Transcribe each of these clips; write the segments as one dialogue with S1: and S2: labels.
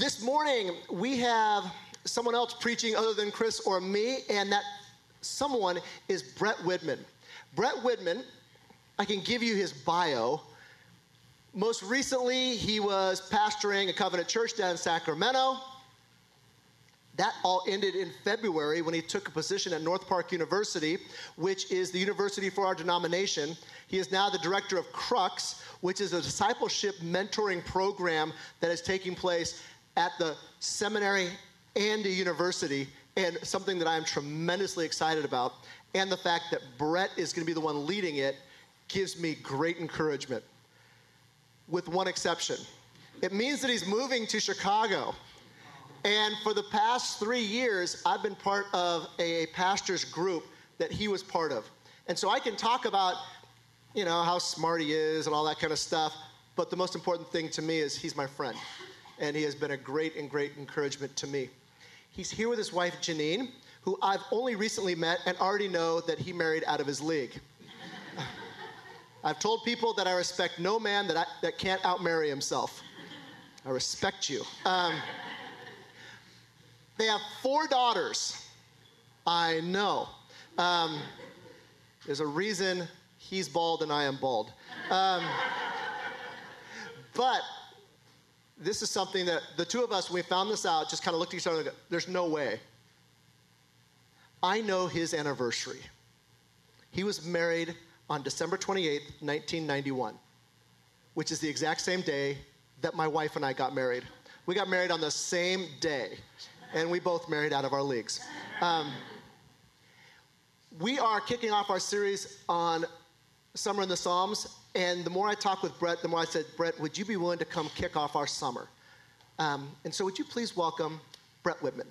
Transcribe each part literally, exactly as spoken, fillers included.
S1: This morning, we have someone else preaching other than Chris or me, and that someone is Brett Widman. Brett Widman, I can give you his bio. Most recently, he was pastoring a Covenant church down in Sacramento. That all ended in February when he took a position at North Park University, which is the university for our denomination. He is now the director of Crux, which is a discipleship mentoring program that is taking place at the seminary and the university, and something that I am tremendously excited about. And the fact that Brett is going to be the one leading it gives me great encouragement, with one exception. It means that he's moving to Chicago. And for the past three years, I've been part of a pastor's group that he was part of. And so I can talk about, you know, how smart he is and all that kind of stuff, but the most important thing to me is he's my friend. And he has been a great and great encouragement to me. He's here with his wife, Janine, who I've only recently met and already know that he married out of his league. I've told people that I respect no man that, I, that can't outmarry himself. I respect you. Um, They have four daughters. I know. Um, there's a reason he's bald and I am bald. Um, but this is something that the two of us, when we found this out, just kind of looked at each other and go, there's no way. I know his anniversary. He was married on December twenty-eighth, nineteen ninety-one, which is the exact same day that my wife and I got married. We got married on the same day. And we both married out of our leagues. Um, we are kicking off our series on Summer in the Psalms, and the more I talked with Brett, the more I said, Brett, would you be willing to come kick off our summer? Um, and so would you please welcome Brett Widman.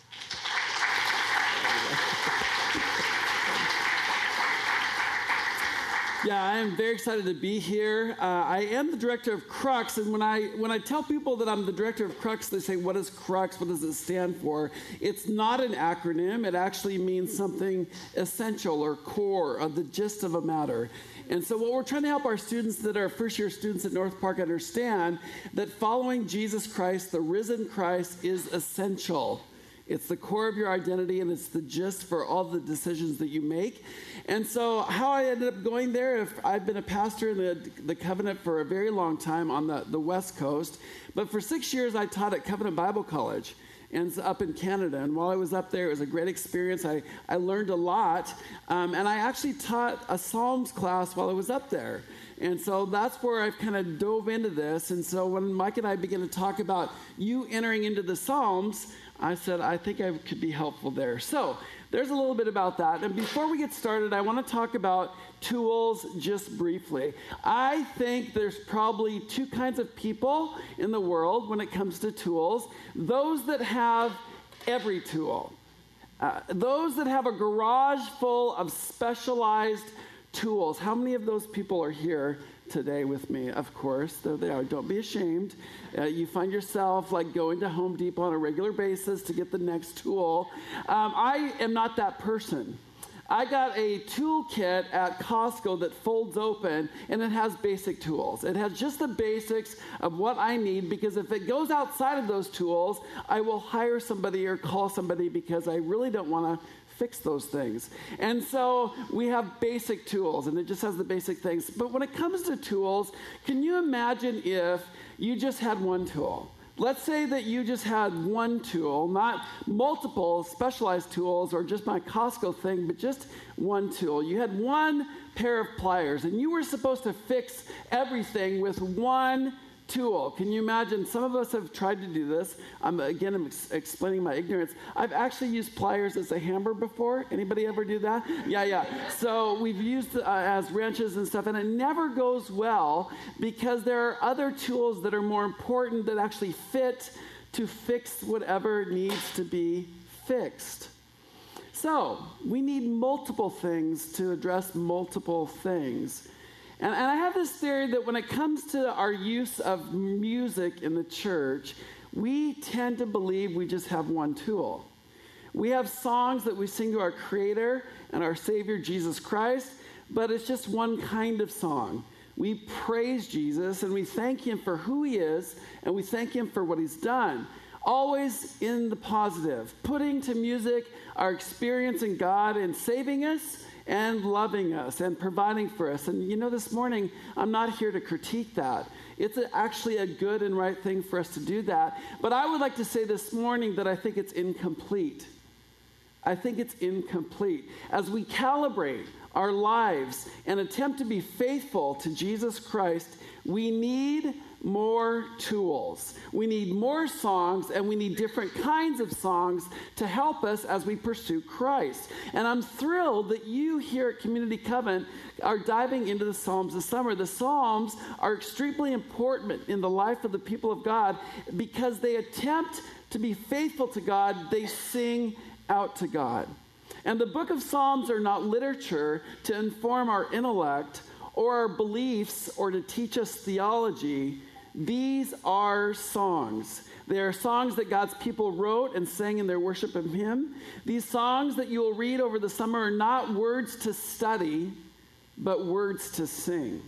S2: Yeah, I am very excited to be here. Uh, I am the director of Crux, and when I when I tell people that I'm the director of Crux, they say, what is Crux? What does it stand for? It's not an acronym. It actually means something essential or core, of the gist of a matter. And so what we're trying to help our students that are first-year students at North Park understand that following Jesus Christ, the risen Christ, is essential. It's the core of your identity, and it's the gist for all the decisions that you make. And so how I ended up going there, if I've been a pastor in the, the Covenant for a very long time on the, the West Coast, but for six years I taught at Covenant Bible College and up in Canada. And while I was up there, it was a great experience. I, I learned a lot. Um, and I actually taught a Psalms class while I was up there. And so that's where I've kind of dove into this. And so when Mike and I began to talk about you entering into the Psalms, I said, I think I could be helpful there. So there's a little bit about that. And before we get started, I want to talk about tools just briefly. I think there's probably two kinds of people in the world when it comes to tools. Those that have every tool. Uh, those that have a garage full of specialized tools. How many of those people are here today with me? Of course, there they are. Don't be ashamed. Uh, you find yourself like going to Home Depot on a regular basis to get the next tool. Um, I am not that person. I got a toolkit at Costco that folds open, and it has basic tools. It has just the basics of what I need, because if it goes outside of those tools, I will hire somebody or call somebody, because I really don't want to fix those things. And so we have basic tools, and it just has the basic things. But when it comes to tools, can you imagine if you just had one tool? Let's say that you just had one tool, not multiple specialized tools or just my Costco thing, but just one tool. You had one pair of pliers, and you were supposed to fix everything with one tool. Can you imagine? Some of us have tried to do this. I'm, again, I'm ex- explaining my ignorance. I've actually used pliers as a hammer before. Anybody ever do that? Yeah, yeah. So we've used uh, as wrenches and stuff, and it never goes well because there are other tools that are more important that actually fit to fix whatever needs to be fixed. So we need multiple things to address multiple things. And, and I have this theory that when it comes to our use of music in the church, we tend to believe we just have one tool. We have songs that we sing to our Creator and our Savior, Jesus Christ, but it's just one kind of song. We praise Jesus and we thank him for who he is, and we thank him for what he's done. Always in the positive, putting to music our experience in God and saving us and loving us and providing for us. And you know, this morning, I'm not here to critique that. It's a, actually a good and right thing for us to do that. But I would like to say this morning that I think it's incomplete. I think it's incomplete. As we calibrate our lives and attempt to be faithful to Jesus Christ, we need more tools. We need more songs, and we need different kinds of songs to help us as we pursue Christ. And I'm thrilled that you here at Community Covenant are diving into the Psalms this summer. The Psalms are extremely important in the life of the people of God because they attempt to be faithful to God. They sing out to God. And the book of Psalms are not literature to inform our intellect or our beliefs or to teach us theology. These are songs. They are songs that God's people wrote and sang in their worship of him. These songs that you will read over the summer are not words to study, but words to sing,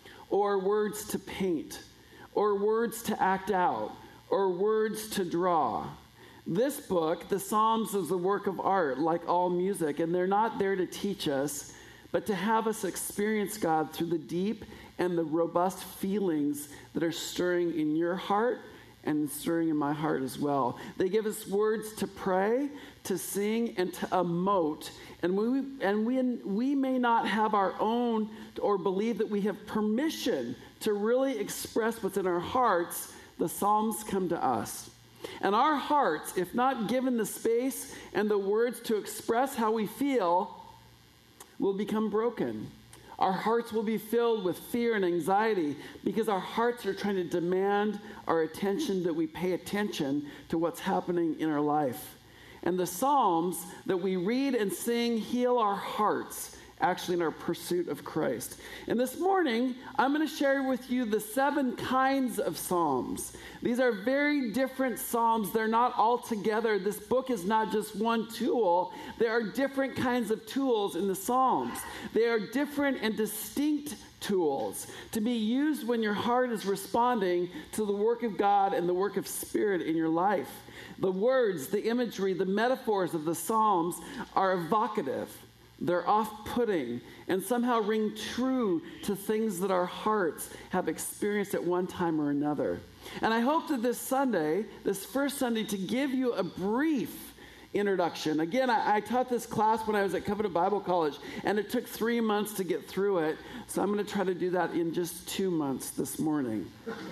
S2: or words to paint, or words to act out, or words to draw. This book, the Psalms, is a work of art, like all music, and they're not there to teach us, but to have us experience God through the deep and the robust feelings that are stirring in your heart and stirring in my heart as well. They give us words to pray, to sing, and to emote. And we and we we may not have our own or believe that we have permission to really express what's in our hearts. The Psalms come to us. And our hearts, if not given the space and the words to express how we feel, will become broken. Our hearts will be filled with fear and anxiety because our hearts are trying to demand our attention, that we pay attention to what's happening in our life. And the Psalms that we read and sing heal our hearts, actually in our pursuit of Christ. And this morning, I'm going to share with you the seven kinds of Psalms. These are very different Psalms. They're not all together. This book is not just one tool. There are different kinds of tools in the Psalms. They are different and distinct tools to be used when your heart is responding to the work of God and the work of Spirit in your life. The words, the imagery, the metaphors of the Psalms are evocative. They're off-putting and somehow ring true to things that our hearts have experienced at one time or another. And I hope that this Sunday, this first Sunday, to give you a brief introduction. Again, I, I taught this class when I was at Covenant Bible College, and it took three months to get through it. So I'm going to try to do that in just two months this morning.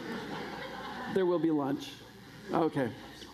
S2: There will be lunch. Okay.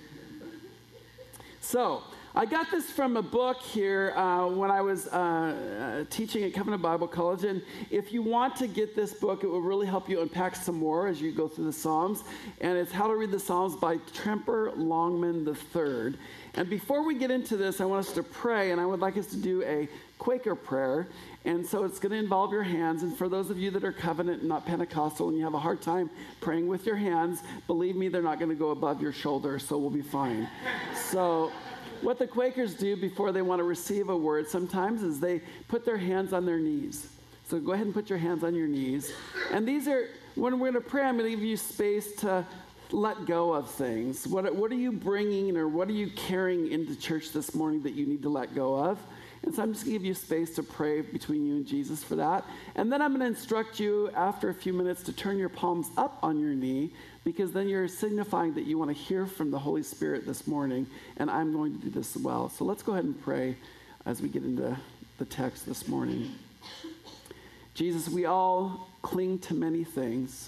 S2: So, I got this from a book here uh, when I was uh, uh, teaching at Covenant Bible College, and if you want to get this book, it will really help you unpack some more as you go through the Psalms, and it's How to Read the Psalms by Tremper Longman the third. And before we get into this, I want us to pray, and I would like us to do a Quaker prayer, and so it's going to involve your hands. And for those of you that are Covenant and not Pentecostal and you have a hard time praying with your hands, believe me, they're not going to go above your shoulder, so we'll be fine. So what the Quakers do before they want to receive a word sometimes is they put their hands on their knees. So go ahead and put your hands on your knees. And these are, when we're going to pray, I'm going to give you space to let go of things. What, what are you bringing or what are you carrying into church this morning that you need to let go of? And so I'm just going to give you space to pray between you and Jesus for that. And then I'm going to instruct you after a few minutes to turn your palms up on your knee, because then you're signifying that you want to hear from the Holy Spirit this morning, and I'm going to do this as well. So let's go ahead and pray as we get into the text this morning. Jesus, we all cling to many things,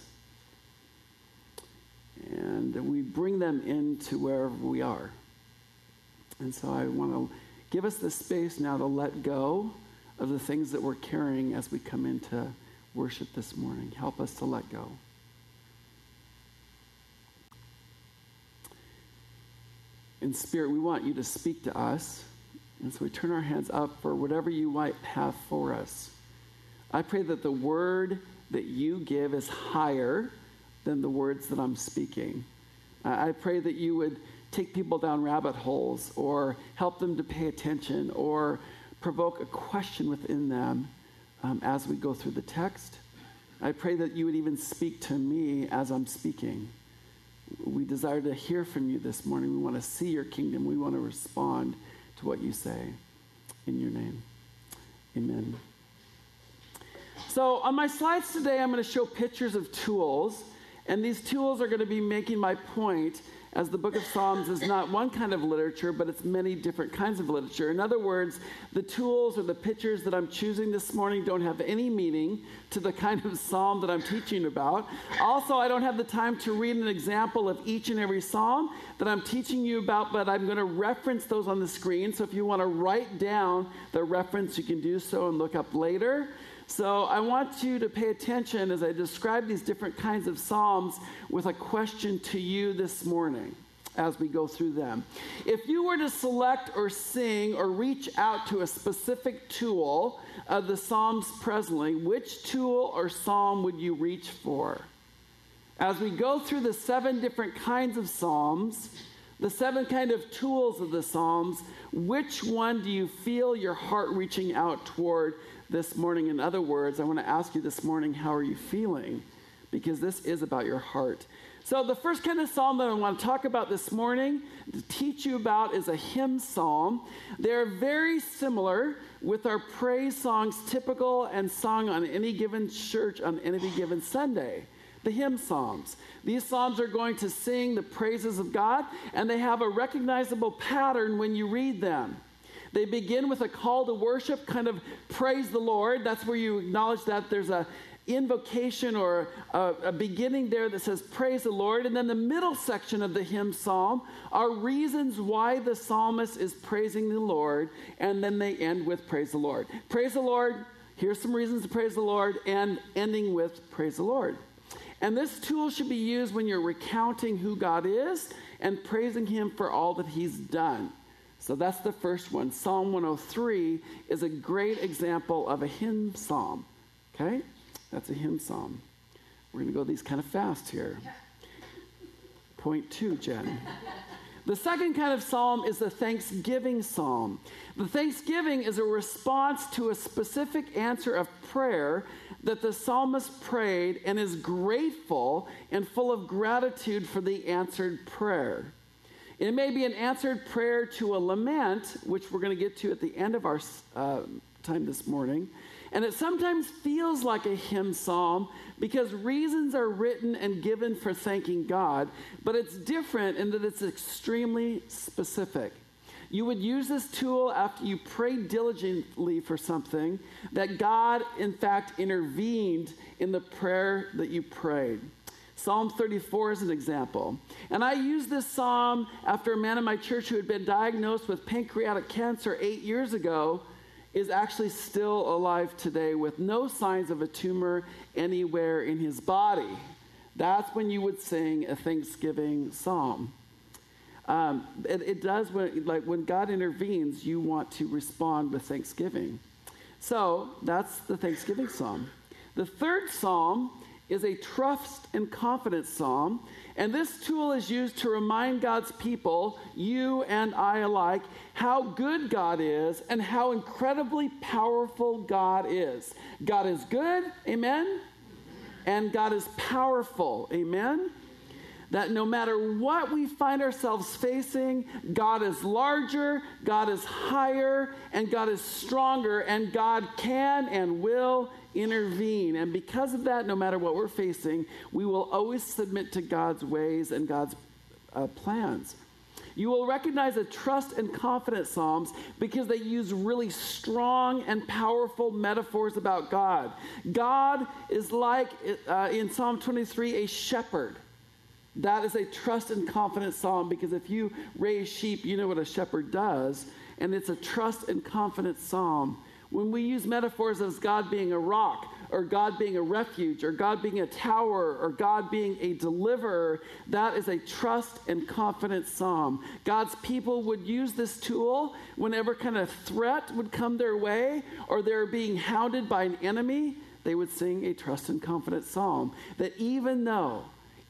S2: and we bring them into wherever we are. And so I want to give us the space now to let go of the things that we're carrying as we come into worship this morning. Help us to let go. In Spirit, we want you to speak to us. And so we turn our hands up for whatever you might have for us. I pray that the word that you give is higher than the words that I'm speaking. I pray that you would take people down rabbit holes or help them to pay attention or provoke a question within them um, as we go through the text. I pray that you would even speak to me as I'm speaking. We desire to hear from you this morning. We want to see your kingdom. We want to respond to what you say. In your name, amen. So on my slides today, I'm going to show pictures of tools. And these tools are going to be making my point, as the book of Psalms is not one kind of literature, but it's many different kinds of literature. In other words, the tools or the pictures that I'm choosing this morning don't have any meaning to the kind of psalm that I'm teaching about. Also, I don't have the time to read an example of each and every psalm that I'm teaching you about, but I'm going to reference those on the screen. So if you want to write down the reference, you can do so and look up later. So I want you to pay attention as I describe these different kinds of psalms with a question to you this morning as we go through them. If you were to select or sing or reach out to a specific tool of the psalms presently, which tool or psalm would you reach for? As we go through the seven different kinds of psalms, the seven kind of tools of the psalms, which one do you feel your heart reaching out toward this morning? In other words, I want to ask you this morning, how are you feeling? Because this is about your heart. So the first kind of psalm that I want to talk about this morning, to teach you about, is a hymn psalm. They're very similar with our praise songs, typical and sung on any given church on any given Sunday. The hymn psalms. These psalms are going to sing the praises of God, and they have a recognizable pattern when you read them. They begin with a call to worship, kind of praise the Lord. That's where you acknowledge that there's a invocation or a, a beginning there that says praise the Lord. And then the middle section of the hymn psalm are reasons why the psalmist is praising the Lord. And then they end with praise the Lord. Praise the Lord. Here's some reasons to praise the Lord, and ending with praise the Lord. And this tool should be used when you're recounting who God is and praising him for all that he's done. So that's the first one. Psalm one oh three is a great example of a hymn psalm. Okay? That's a hymn psalm. We're going to go these kind of fast here. Point two, Jen. The second kind of psalm is the thanksgiving psalm. The thanksgiving is a response to a specific answer of prayer that the psalmist prayed and is grateful and full of gratitude for the answered prayer. It may be an answered prayer to a lament, which we're going to get to at the end of our uh, time this morning. And it sometimes feels like a hymn psalm because reasons are written and given for thanking God, but it's different in that it's extremely specific. You would use this tool after you prayed diligently for something, that God, in fact, intervened in the prayer that you prayed. Psalm thirty-four is an example. And I used this psalm after a man in my church who had been diagnosed with pancreatic cancer eight years ago is actually still alive today with no signs of a tumor anywhere in his body. That's when you would sing a thanksgiving psalm. Um, it, it does, when, like when God intervenes, you want to respond with thanksgiving. So that's the thanksgiving psalm. The third psalm is a trust and confidence psalm. And this tool is used to remind God's people, you and I alike, how good God is and how incredibly powerful God is. God is good, amen? And God is powerful, amen? That no matter what we find ourselves facing, God is larger, God is higher, and God is stronger, and God can and will intervene. And because of that, no matter what we're facing, we will always submit to God's ways and God's uh, plans. You will recognize the trust and confidence psalms because they use really strong and powerful metaphors about God. God is like, uh, in Psalm twenty-three, a shepherd. That is a trust and confidence psalm because if you raise sheep, you know what a shepherd does, and it's a trust and confidence psalm. When we use metaphors as God being a rock, or God being a refuge, or God being a tower, or God being a deliverer, that is a trust and confidence psalm. God's people would use this tool whenever kind of threat would come their way, or they're being hounded by an enemy, they would sing a trust and confidence psalm. That even though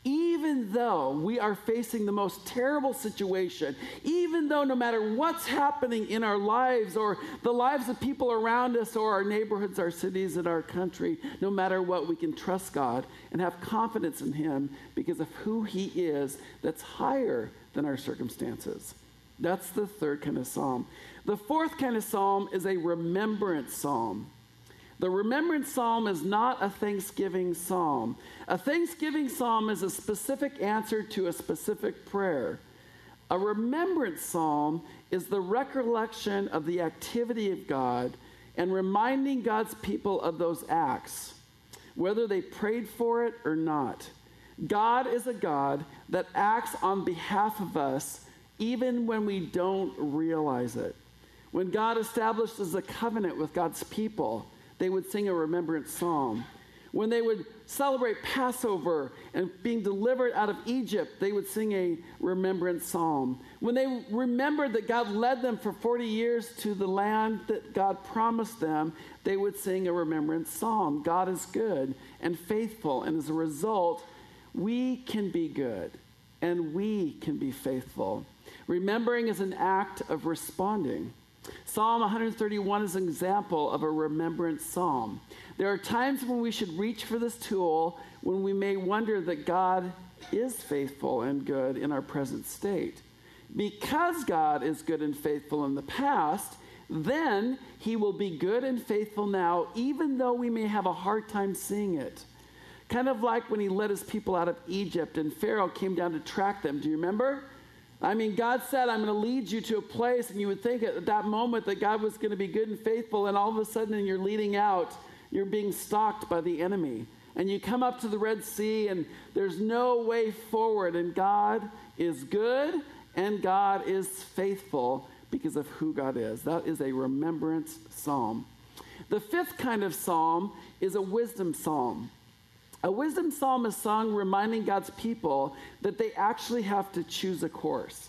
S2: Even though we are facing the most terrible situation, even though no matter what's happening in our lives or the lives of people around us or our neighborhoods, our cities, and our country, no matter what, we can trust God and have confidence in him because of who he is that's higher than our circumstances. That's the third kind of psalm. The fourth kind of psalm is a remembrance psalm. The remembrance psalm is not a thanksgiving psalm. A thanksgiving psalm is a specific answer to a specific prayer. A remembrance psalm is the recollection of the activity of God and reminding God's people of those acts, whether they prayed for it or not. God is a God that acts on behalf of us even when we don't realize it. When God establishes a covenant with God's people, they would sing a remembrance psalm. When they would celebrate Passover and being delivered out of Egypt, they would sing a remembrance psalm. When they remembered that God led them for forty years to the land that God promised them, they would sing a remembrance psalm. God is good and faithful, and as a result, we can be good and we can be faithful. Remembering is an act of responding. Psalm one thirty-one is an example of a remembrance psalm. There are times when we should reach for this tool when we may wonder that God is faithful and good in our present state. Because God is good and faithful in the past, then he will be good and faithful now, even though we may have a hard time seeing it. Kind of like when he led his people out of Egypt and Pharaoh came down to track them. Do you remember? I mean, God said, I'm going to lead you to a place, and you would think at that moment that God was going to be good and faithful, and all of a sudden you're leading out, you're being stalked by the enemy. And you come up to the Red Sea, and there's no way forward, and God is good, and God is faithful because of who God is. That is a remembrance psalm. The fifth kind of psalm is a wisdom psalm. A wisdom psalm is sung reminding God's people that they actually have to choose a course.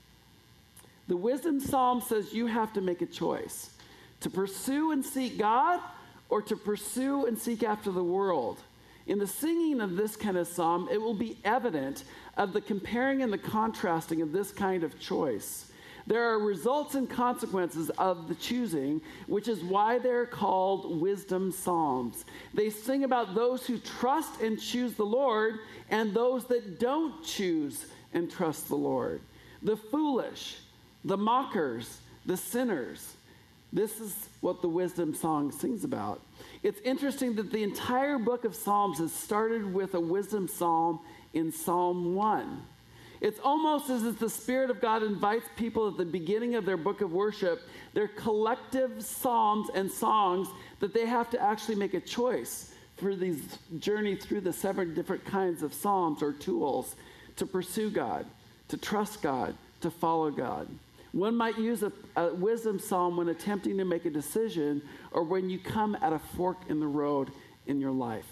S2: The wisdom psalm says you have to make a choice to pursue and seek God or to pursue and seek after the world. In the singing of this kind of psalm, it will be evident of the comparing and the contrasting of this kind of choice. There are results and consequences of the choosing, which is why they're called wisdom psalms. They sing about those who trust and choose the Lord and those that don't choose and trust the Lord. The foolish, the mockers, the sinners. This is what the wisdom song sings about. It's interesting that the entire book of Psalms is started with a wisdom psalm in Psalm one. It's almost as if the Spirit of God invites people at the beginning of their book of worship, their collective psalms and songs, that they have to actually make a choice for these journey through the seven different kinds of psalms or tools to pursue God, to trust God, to follow God. One might use a, a wisdom psalm when attempting to make a decision or when you come at a fork in the road in your life.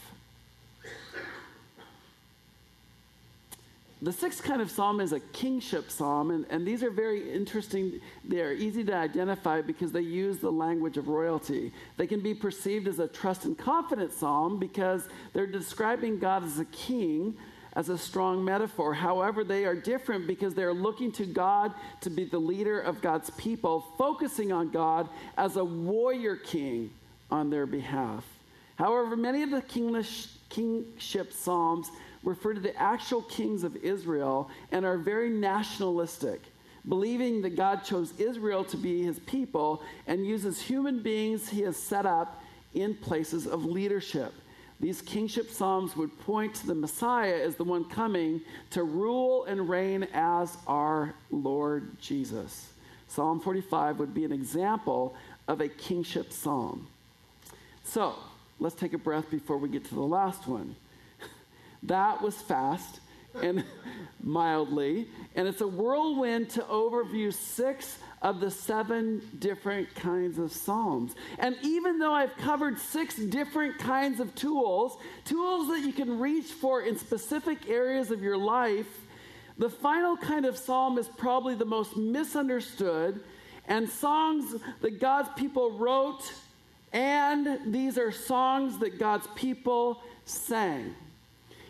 S2: The sixth kind of psalm is a kingship psalm, and, and these are very interesting. They're easy to identify because they use the language of royalty. They can be perceived as a trust and confidence psalm because they're describing God as a king, as a strong metaphor. However, they are different because they're looking to God to be the leader of God's people, focusing on God as a warrior king on their behalf. However, many of the kingship psalms refer to the actual kings of Israel and are very nationalistic, believing that God chose Israel to be his people and uses human beings he has set up in places of leadership. These kingship psalms would point to the Messiah as the one coming to rule and reign as our Lord Jesus. Psalm forty-five would be an example of a kingship psalm. So, let's take a breath before we get to the last one. That was fast and mildly, and it's a whirlwind to overview six of the seven different kinds of psalms. And even though I've covered six different kinds of tools, tools that you can reach for in specific areas of your life, the final kind of psalm is probably the most misunderstood, and songs that God's people wrote, and these are songs that God's people sang.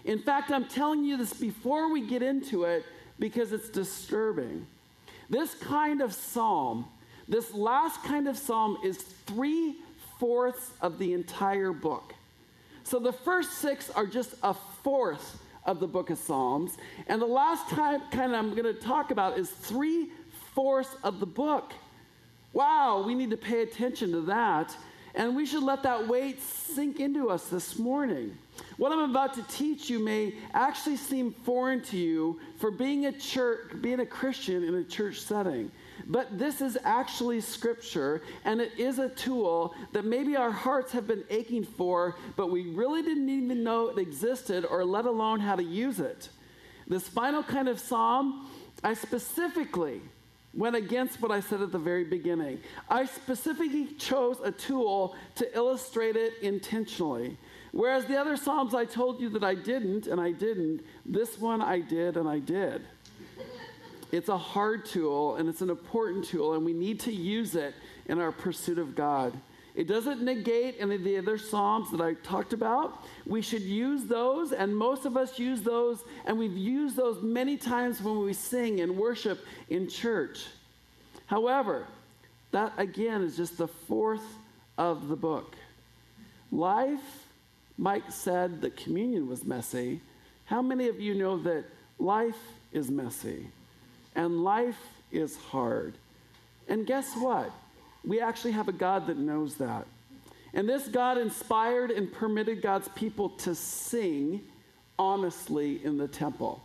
S2: In fact, I'm telling you this before we get into it because it's disturbing. This kind of psalm, this last kind of psalm is three-fourths of the entire book. So the first six are just a fourth of the book of Psalms. And the last time kind of I'm going to talk about is three-fourths of the book. Wow, we need to pay attention to that. And we should let that weight sink into us this morning. What I'm about to teach you may actually seem foreign to you for being a church, being a Christian in a church setting. But this is actually scripture, and it is a tool that maybe our hearts have been aching for, but we really didn't even know it existed, or let alone how to use it. This final kind of psalm, I specifically went against what I said at the very beginning. I specifically chose a tool to illustrate it intentionally. Whereas the other psalms I told you that I didn't, and I didn't, this one I did and I did. It's a hard tool, and it's an important tool, and we need to use it in our pursuit of God. It doesn't negate any of the other psalms that I talked about. We should use those, and most of us use those, and we've used those many times when we sing and worship in church. However, that again is just the fourth of the book. Life, Mike said that communion was messy. How many of you know that life is messy? And life is hard. And guess what? We actually have a God that knows that. And this God inspired and permitted God's people to sing honestly in the temple.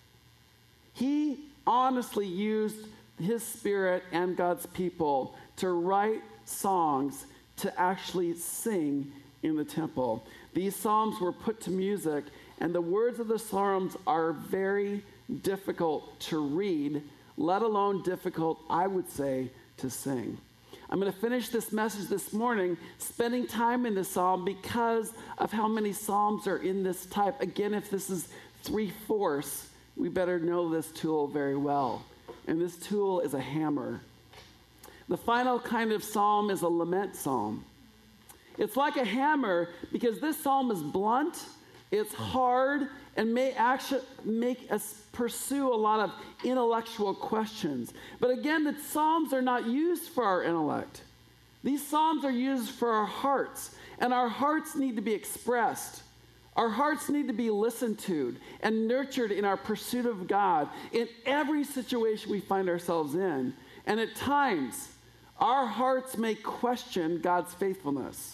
S2: He honestly used his Spirit and God's people to write songs to actually sing in the temple. These psalms were put to music, and the words of the psalms are very difficult to read, let alone difficult, I would say, to sing. I'm going to finish this message this morning spending time in this psalm because of how many psalms are in this type. Again, if this is three-fourths, we better know this tool very well. And this tool is a hammer. The final kind of psalm is a lament psalm. It's like a hammer because this psalm is blunt, it's hard, and may actually make us pursue a lot of intellectual questions. But again, the Psalms are not used for our intellect. These Psalms are used for our hearts, and our hearts need to be expressed. Our hearts need to be listened to and nurtured in our pursuit of God in every situation we find ourselves in. And at times, our hearts may question God's faithfulness.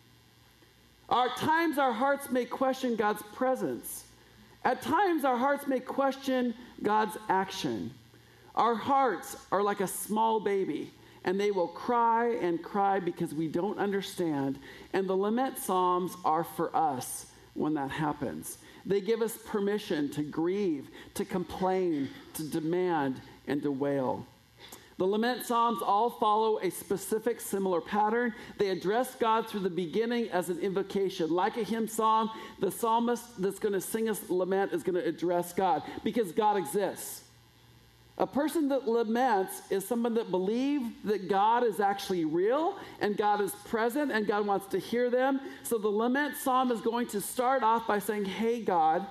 S2: At times, our hearts may question God's presence. At times, our hearts may question God's action. Our hearts are like a small baby, and they will cry and cry because we don't understand. And the lament psalms are for us when that happens. They give us permission to grieve, to complain, to demand, and to wail. The lament psalms all follow a specific similar pattern. They address God through the beginning as an invocation. Like a hymn song, the psalmist that's going to sing us lament is going to address God because God exists. A person that laments is someone that believes that God is actually real and God is present and God wants to hear them. So the lament psalm is going to start off by saying, hey, God,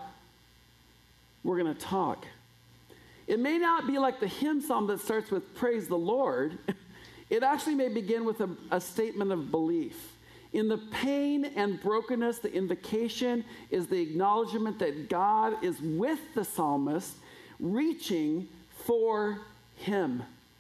S2: we're going to talk. It may not be like the hymn psalm that starts with praise the Lord. It actually may begin with a, a statement of belief. In the pain and brokenness, the invocation is the acknowledgement that God is with the psalmist, reaching for him.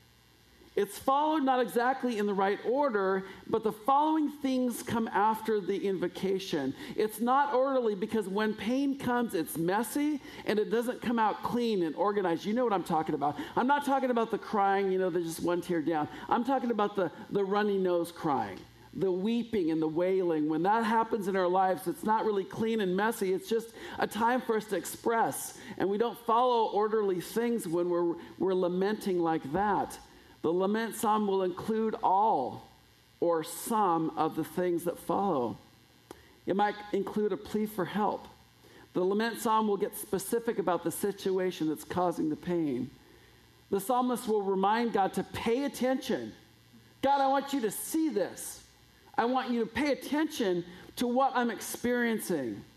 S2: It's followed not exactly in the right order, but the following things come after the invocation. It's not orderly because when pain comes, it's messy and it doesn't come out clean and organized. You know what I'm talking about. I'm not talking about the crying, you know, there's just one tear down. I'm talking about the, the runny nose crying, the weeping and the wailing. When that happens in our lives, it's not really clean and messy. It's just a time for us to express. And we don't follow orderly things when we're, we're lamenting like that. The lament psalm will include all or some of the things that follow. It might include a plea for help. The lament psalm will get specific about the situation that's causing the pain. The psalmist will remind God to pay attention. God, I want you to see this. I want you to pay attention to what I'm experiencing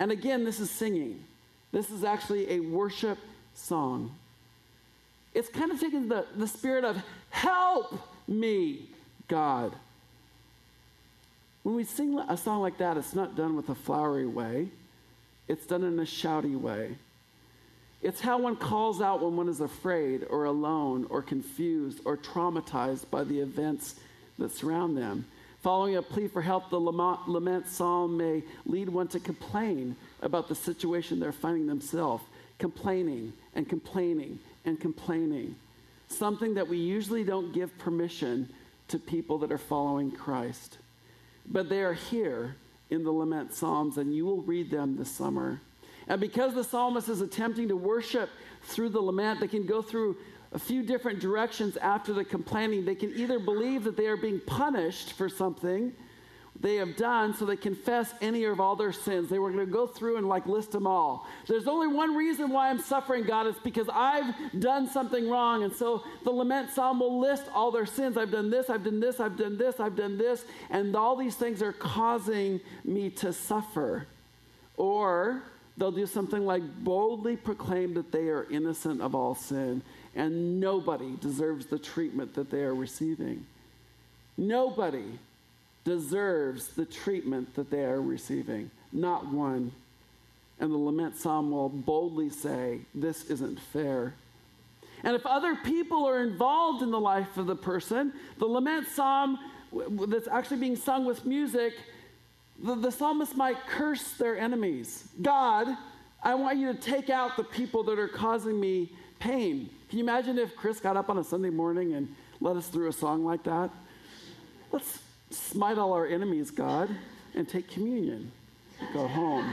S2: And again, this is singing. This is actually a worship song. It's kind of taking the, the spirit of, help me, God. When we sing a song like that, it's not done with a flowery way. It's done in a shouty way. It's how one calls out when one is afraid or alone or confused or traumatized by the events that surround them. Following a plea for help, the lament psalm may lead one to complain about the situation they're finding themselves, complaining and complaining and complaining. Something that we usually don't give permission to people that are following Christ. But they are here in the lament psalms, and you will read them this summer. And because the psalmist is attempting to worship through the lament, they can go through a few different directions after the complaining. They can either believe that they are being punished for something they have done, so they confess any of all their sins. They were going to go through and like list them all. There's only one reason why I'm suffering, God. It's because I've done something wrong. And so the lament psalm will list all their sins. I've done this, I've done this, I've done this, I've done this. And all these things are causing me to suffer. Or they'll do something like boldly proclaim that they are innocent of all sin and nobody deserves the treatment that they are receiving. Nobody deserves the treatment that they are receiving. Not one. And the lament psalm will boldly say, this isn't fair. And if other people are involved in the life of the person, the lament psalm that's actually being sung with music, the, the psalmist might curse their enemies. God, I want you to take out the people that are causing me pain. Can you imagine if Chris got up on a Sunday morning and led us through a song like that? Let's smite all our enemies, God, and take communion. Go home.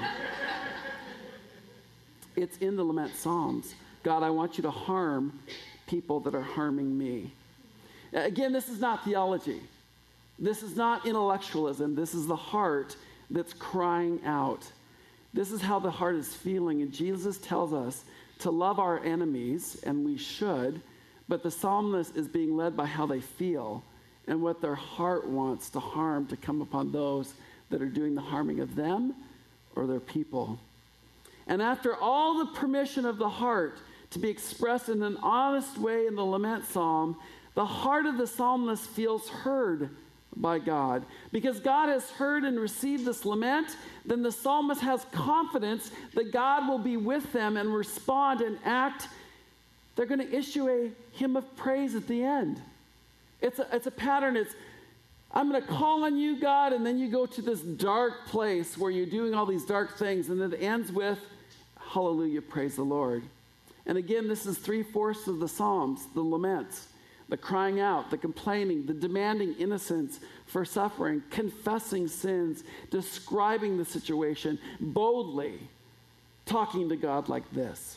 S2: It's in the lament psalms. God, I want you to harm people that are harming me. Again, this is not theology. This is not intellectualism. This is the heart that's crying out. This is how the heart is feeling. And Jesus tells us to love our enemies, and we should, but the psalmist is being led by how they feel and what their heart wants to harm to come upon those that are doing the harming of them or their people. And after all the permission of the heart to be expressed in an honest way in the lament psalm, the heart of the psalmist feels heard by God. Because God has heard and received this lament, then the psalmist has confidence that God will be with them and respond and act. They're going to issue a hymn of praise at the end. It's a, it's a pattern. It's, I'm going to call on you, God, and then you go to this dark place where you're doing all these dark things, and then it ends with, hallelujah, praise the Lord. And again, this is three-fourths of the Psalms, the laments, the crying out, the complaining, the demanding innocence for suffering, confessing sins, describing the situation, boldly talking to God like this.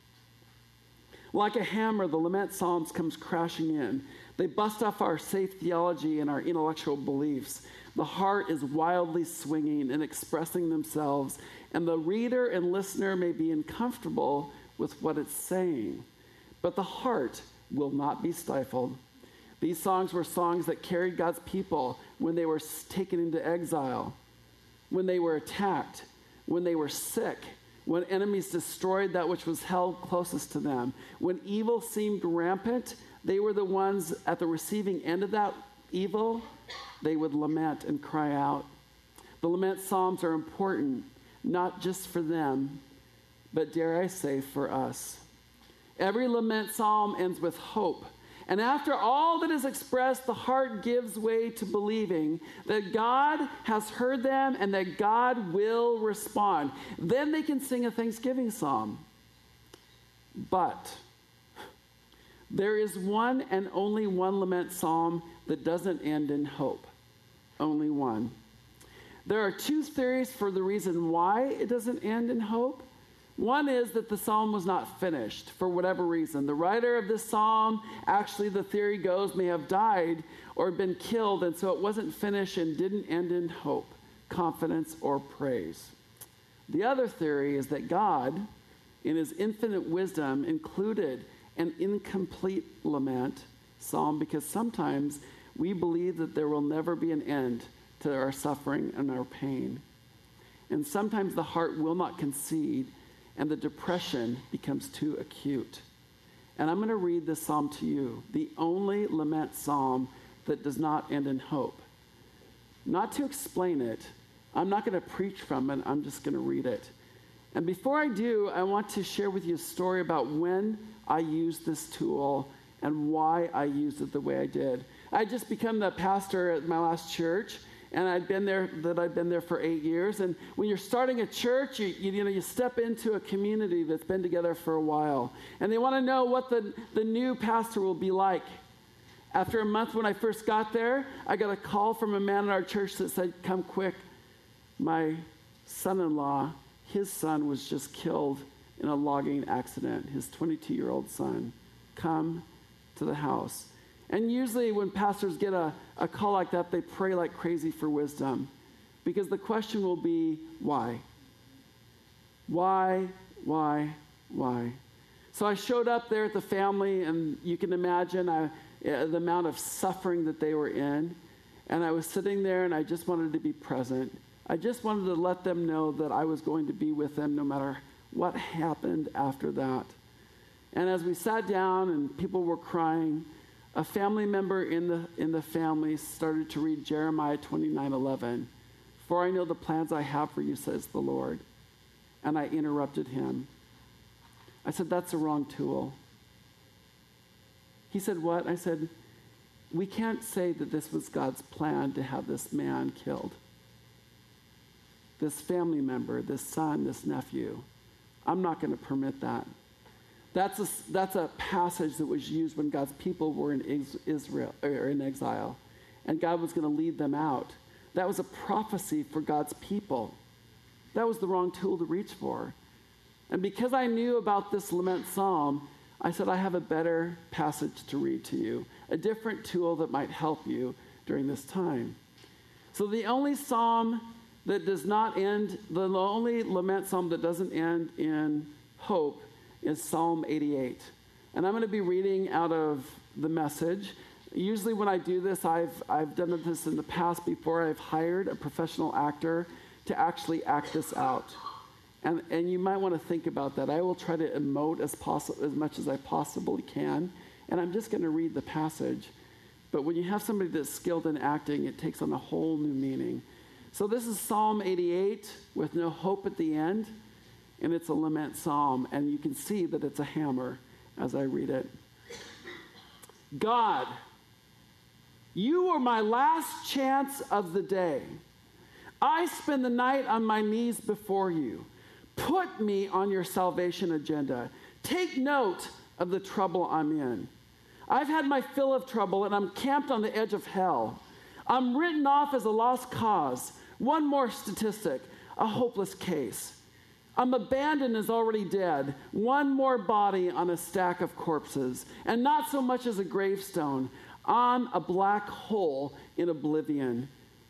S2: Like a hammer, the lament psalms comes crashing in. They bust off our safe theology and our intellectual beliefs. The heart is wildly swinging and expressing themselves, and the reader and listener may be uncomfortable with what it's saying, but the heart will not be stifled. These songs were songs that carried God's people when they were taken into exile, when they were attacked, when they were sick, when enemies destroyed that which was held closest to them. When evil seemed rampant, they were the ones at the receiving end of that evil. They would lament and cry out. The lament psalms are important, not just for them, but dare I say, for us. Every lament psalm ends with hope. And after all that is expressed, the heart gives way to believing that God has heard them and that God will respond. Then they can sing a thanksgiving psalm. But there is one and only one lament psalm that doesn't end in hope. Only one. There are two theories for the reason why it doesn't end in hope. One is that the psalm was not finished for whatever reason. The writer of this psalm, actually the theory goes, may have died or been killed, and so it wasn't finished and didn't end in hope, confidence, or praise. The other theory is that God, in his infinite wisdom, included an incomplete lament psalm because sometimes we believe that there will never be an end to our suffering and our pain. and sometimes the heart will not concede, and the depression becomes too acute. And I'm going to read this psalm to you, the only lament psalm that does not end in hope. Not to explain it, I'm not going to preach from it, I'm just going to read it. And before I do, I want to share with you a story about when I used this tool and why I used it the way I did. I had just become the pastor at my last church, and I'd been there, that I'd been there for eight years. And when you're starting a church, you, you, you know, you step into a community that's been together for a while. And they want to know what the, the new pastor will be like. After a month when I first got there, I got a call from a man in our church that said, "Come quick. My son-in-law, his son was just killed in a logging accident, his twenty-two-year-old son. Come to the house." And usually when pastors get a, a call like that, they pray like crazy for wisdom. Because the question will be, why? Why, why, why? So I showed up there at the family, and you can imagine I, uh, the amount of suffering that they were in. And I was sitting there, and I just wanted to be present. I just wanted to let them know that I was going to be with them no matter what happened after that. And as we sat down and people were crying, a family member in the in the family started to read Jeremiah twenty-nine eleven. "For I know the plans I have for you, says the Lord." And I interrupted him. I said, "That's the wrong tool." He said, "What?" I said, "We can't say that this was God's plan to have this man killed. This family member, this son, this nephew. I'm not going to permit that." That's a, that's a passage that was used when God's people were in Israel or in exile, and God was going to lead them out. That was a prophecy for God's people. That was the wrong tool to reach for. And because I knew about this lament psalm, I said, I have a better passage to read to you, a different tool that might help you during this time. So the only psalm that does not end, the only lament psalm that doesn't end in hope is Psalm eighty-eight. And I'm going to be reading out of the Message. Usually when I do this, I've, I've done this in the past before. I've hired a professional actor to actually act this out. And, and you might want to think about that. I will try to emote as, possi- as much as I possibly can. And I'm just going to read the passage. But when you have somebody that's skilled in acting, it takes on a whole new meaning. So this is Psalm eighty-eight with no hope at the end. And it's a lament psalm. And you can see that it's a hammer as I read it. God, you are my last chance of the day. I spend the night on my knees before you. Put me on your salvation agenda. Take note of the trouble I'm in. I've had my fill of trouble, and I'm camped on the edge of hell. I'm written off as a lost cause. One more statistic, a hopeless case. I'm abandoned as already dead. One more body on a stack of corpses, and not so much as a gravestone. I'm a black hole in oblivion.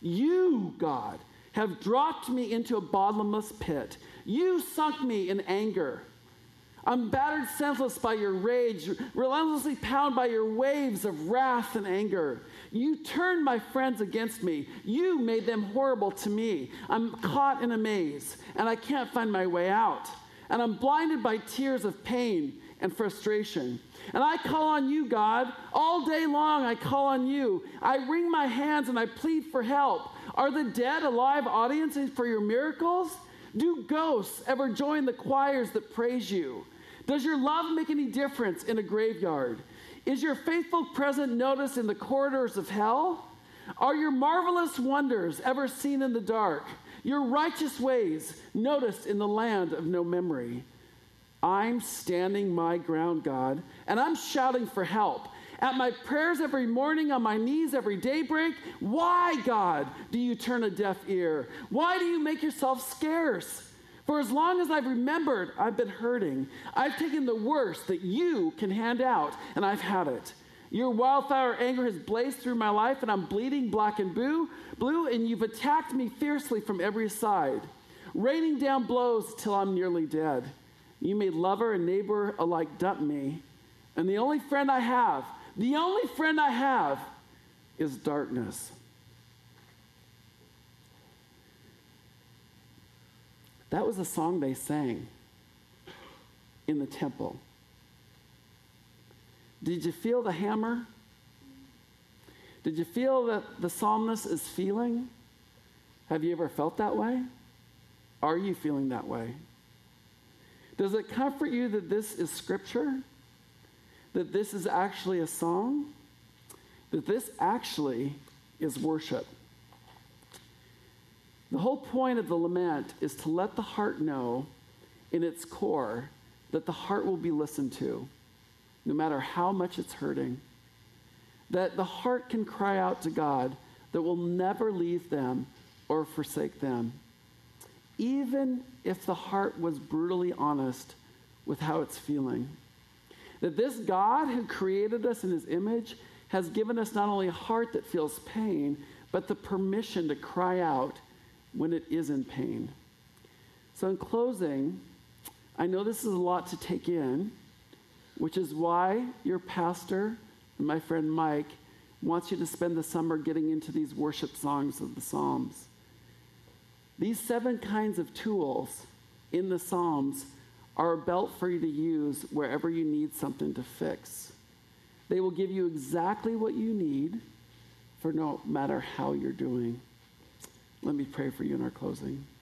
S2: You, God, have dropped me into a bottomless pit. You sunk me in anger. I'm battered senseless by your rage, relentlessly pounded by your waves of wrath and anger. You turned my friends against me. You made them horrible to me. I'm caught in a maze, and I can't find my way out. And I'm blinded by tears of pain and frustration. And I call on you, God. All day long I call on you. I wring my hands and I plead for help. Are the dead a live audience for your miracles? Do ghosts ever join the choirs that praise you? Does your love make any difference in a graveyard? Is your faithful presence noticed in the corridors of hell? Are your marvelous wonders ever seen in the dark? Your righteous ways noticed in the land of no memory? I'm standing my ground, God, and I'm shouting for help. At my prayers every morning, on my knees every daybreak, why, God, do you turn a deaf ear? Why do you make yourself scarce? For as long as I've remembered, I've been hurting. I've taken the worst that you can hand out, and I've had it. Your wildfire anger has blazed through my life, and I'm bleeding black and blue, blue, and you've attacked me fiercely from every side, raining down blows till I'm nearly dead. You made lover and neighbor alike dump me, and the only friend I have, the only friend I have is darkness. That was a song they sang in the temple. Did you feel the hammer? Did you feel that the psalmist is feeling? Have you ever felt that way? Are you feeling that way? Does it comfort you that this is scripture? That this is actually a song? That this actually is worship? The whole point of the lament is to let the heart know in its core that the heart will be listened to, no matter how much it's hurting. That the heart can cry out to God that will never leave them or forsake them, even if the heart was brutally honest with how it's feeling. That this God who created us in his image has given us not only a heart that feels pain, but the permission to cry out when it is in pain. So in closing, I know this is a lot to take in, which is why your pastor and my friend Mike wants you to spend the summer getting into these worship songs of the Psalms. These seven kinds of tools in the Psalms are a belt for you to use wherever you need something to fix. They will give you exactly what you need for no matter how you're doing. Let me pray for you in our closing.